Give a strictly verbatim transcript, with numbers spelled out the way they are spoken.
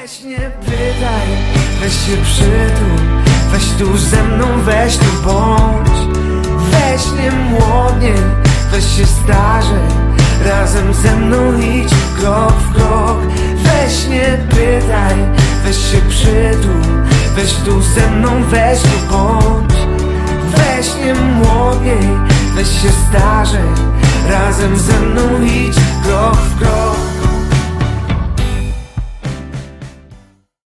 Weź nie pytaj, weź się przytul, weź tu ze mną, weź tu bądź. Weź nie młodnie, weź się starzej, razem ze mną idź krok w krok. Weź nie pytaj, weź się przytul, weź tu ze mną, weź tu bądź. Weź nie młodniej, weź się starzej, razem ze mną idź